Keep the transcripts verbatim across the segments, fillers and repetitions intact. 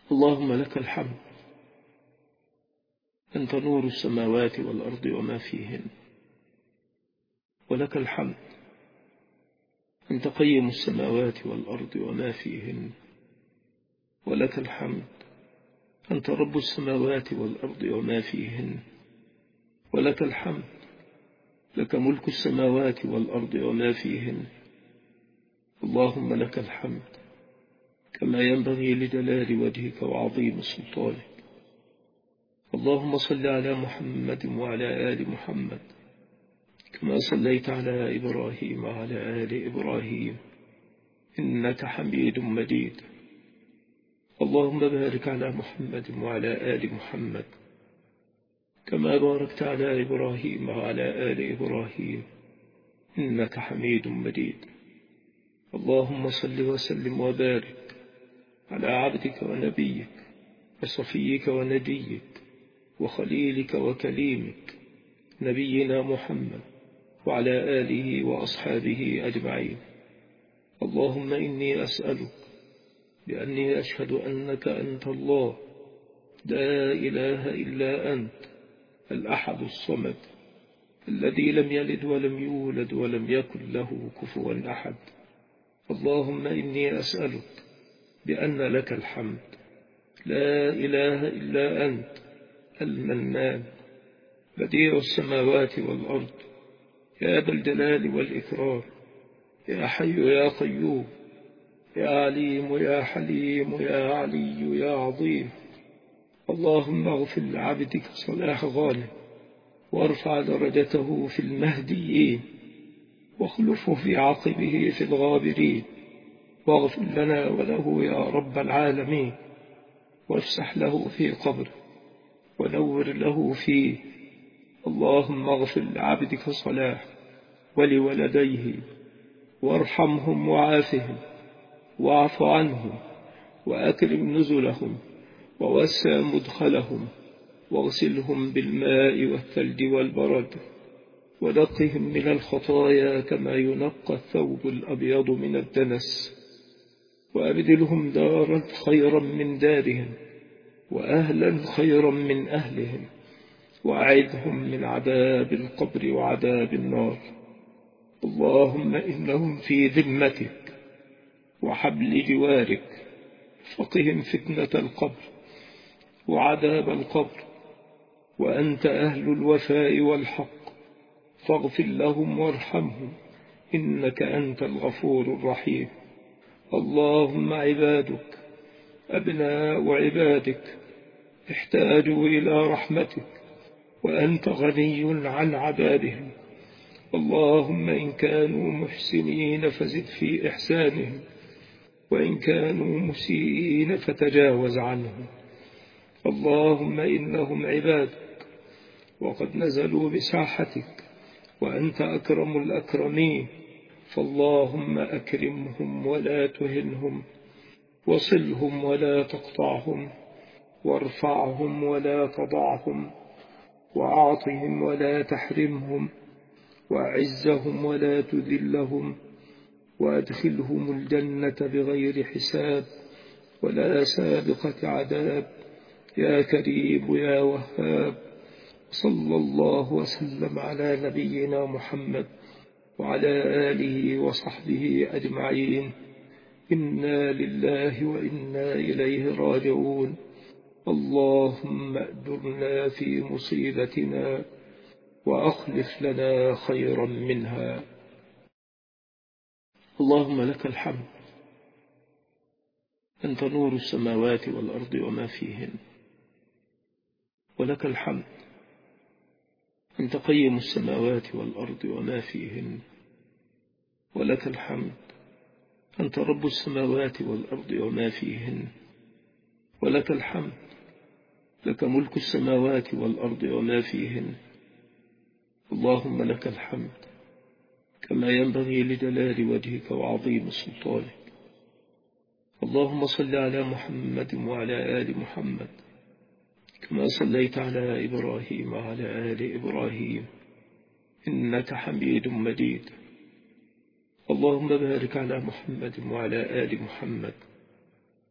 اللهم لك الحمد، أنت نور السماوات والأرض وما فيهن، ولك الحمد، أنت قيم السماوات والأرض وما فيهن، ولك الحمد، أنت رب السماوات والأرض وما فيهن، ولك الحمد، لك ملك السماوات والأرض وما فيهن. اللهم لك الحمد كما ينبغي لجلال وجهك وعظيم سلطانك. اللهم صل على محمد وعلى آل محمد كما صليت على إبراهيم وعلى آل إبراهيم إنك حميد مجيد. اللهم بارك على محمد وعلى آل محمد كما باركت على إبراهيم وعلى آل إبراهيم إنك حميد مجيد. اللهم صل وسلم وبارك على عبدك ونبيك وصفيك ونجيك وخليلك وكليمك نبينا محمد وعلى آله وأصحابه أجمعين. اللهم إني أسألك بأني أشهد أنك أنت الله لا إله إلا أنت الأحد الصمد الذي لم يلد ولم يولد ولم يكن له كفوا أحد. اللهم إني أسألك بأن لك الحمد لا إله إلا أنت المنان بديع السماوات والأرض يا ذا الجلال والإكرام يا حي يا قيوم يا عليم يا حليم يا علي يا عظيم. اللهم اغفر لعبدك صلاح غانم وارفع درجته في المهديين واخلفه في عقبه في الغابرين، واغفر لنا وله يا رب العالمين، وافسح له في قبره ونور له فيه. اللهم اغفر لعبدك صلاح ولولديه وارحمهم وعافهم واعف عنهم وأكرم نزلهم ووسع مدخلهم واغسلهم بالماء والثلج والبرد ونقهم من الخطايا كما ينقى الثوب الأبيض من الدنس، وأبدلهم دارا خيرا من دارهم وأهلا خيرا من أهلهم، وأعذهم من عذاب القبر وعذاب النار. اللهم إنهم في ذمتك وحبل جوارك، فقهم فتنة القبر وعذاب القبر، وأنت أهل الوفاء والحق، فاغفر لهم وارحمهم إنك أنت الغفور الرحيم. اللهم عبادك أبناء عبادك احتاجوا إلى رحمتك وأنت غني عن عبادهم. اللهم إن كانوا محسنين فزد في إحسانهم، وإن كانوا مسيئين فتجاوز عنهم. اللهم إنهم عبادك وقد نزلوا بساحتك وأنت أكرم الأكرمين، فاللهم أكرمهم ولا تهنهم، وصلهم ولا تقطعهم، وارفعهم ولا تضعهم، وأعطهم ولا تحرمهم، وأعزهم ولا تذلهم، وأدخلهم الجنة بغير حساب ولا سابقة عذاب يا كريم يا وهاب. صلى الله وسلم على نبينا محمد وعلى آله وصحبه أجمعين. إنا لله وإنا إليه راجعون. اللهم أجرنا في مصيبتنا وأخلف لنا خيرا منها. اللهم لك الحمد، أنت نور السماوات والأرض وما فيهن، ولك الحمد، أنت قيم السماوات والأرض وما فيهن، ولك الحمد، أنت رب السماوات والأرض وما فيهن، ولك الحمد، لك ملك السماوات والأرض وما فيهن. اللهم لك الحمد كما ينبغي لجلال وجهك وعظيم سلطانك. اللهم صل على محمد وعلى آل محمد كما صليت على إبراهيم وعلى آل إبراهيم إنك حميد مجيد. اللهم بارك على محمد وعلى آل محمد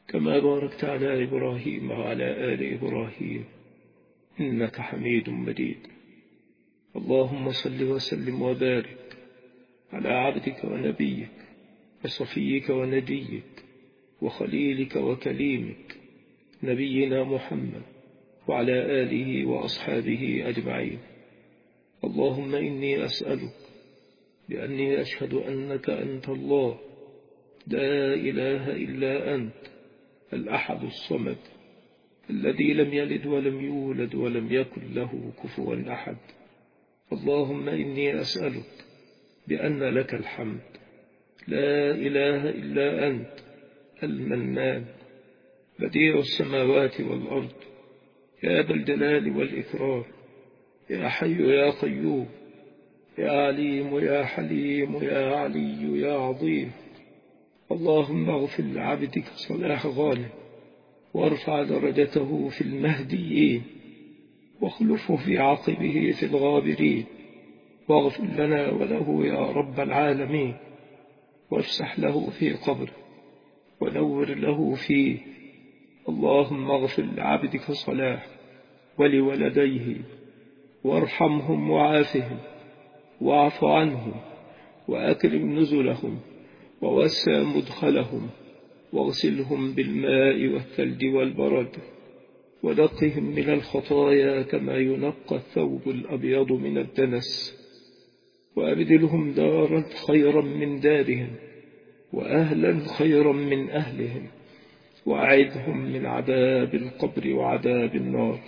كما باركت على إبراهيم وعلى آل إبراهيم إنك حميد مجيد. اللهم صل وسلم وبارك على عبدك ونبيك وصفيك ونجيك وخليلك وكليمك نبينا محمد وعلى آله وأصحابه أجمعين. اللهم إني أسألك بأني أشهد أنك أنت الله لا إله إلا أنت الأحد الصمد الذي لم يلد ولم يولد ولم يكن له كفوا أحد. اللهم إني أسألك بأن لك الحمد لا إله إلا أنت المنان بديع السماوات والأرض يا ذا الجلال والإكرام يا حي يا قيوم يا عليم يا حليم يا علي يا عظيم. اللهم اغفر لعبدك صلاح غانم وارفع درجته في المهديين واخلفه في عقبه في الغابرين، واغفر لنا وله يا رب العالمين، وافسح له في قبره ونور له فيه. اللهم اغفر لعبدك صلاح ولولديه وارحمهم وعافهم واعف عنهم وأكرم نزلهم ووسع مدخلهم واغسلهم بالماء والثلج والبرد ونقهم من الخطايا كما ينقى الثوب الأبيض من الدنس، وأبدلهم دارا خيرا من دارهم وأهلا خيرا من أهلهم، وأعذهم من عذاب القبر وعذاب النار.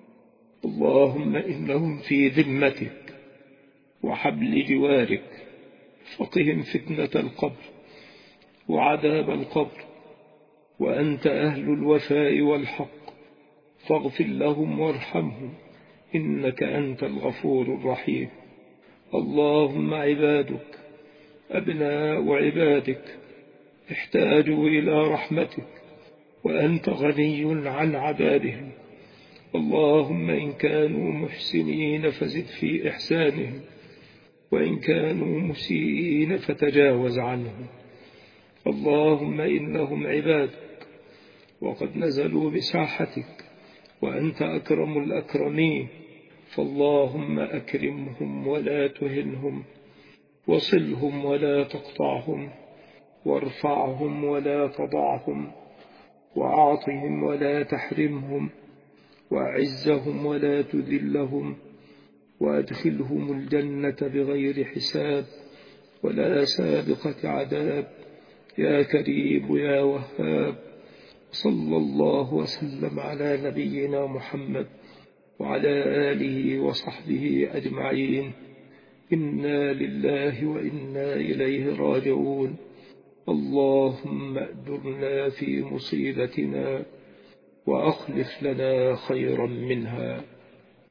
اللهم إنهم في ذمتك وحبل جوارك، فقهم فتنة القبر وعذاب القبر، وأنت أهل الوفاء والحق، فاغفر لهم وارحمهم إنك أنت الغفور الرحيم. اللهم عبادك أبناء عبادك احتاجوا إلى رحمتك وأنت غني عن عبادهم. اللهم إن كانوا محسنين فزد في إحسانهم، وإن كانوا مسيئين فتجاوز عنهم. اللهم إنهم عبادك وقد نزلوا بساحتك وأنت أكرم الأكرمين، فاللهم أكرمهم ولا تهنهم، وصلهم ولا تقطعهم، وارفعهم ولا تضعهم، وأعطهم ولا تحرمهم، وأعزهم ولا تذلهم، وأدخلهم الجنة بغير حساب ولا سابقة عذاب يا كريم يا وهاب. صلى الله وسلم على نبينا محمد وعلى آله وصحبه أجمعين. إنا لله وإنا إليه راجعون. اللهم أجرنا في مصيبتنا وأخلف لنا خيرا منها.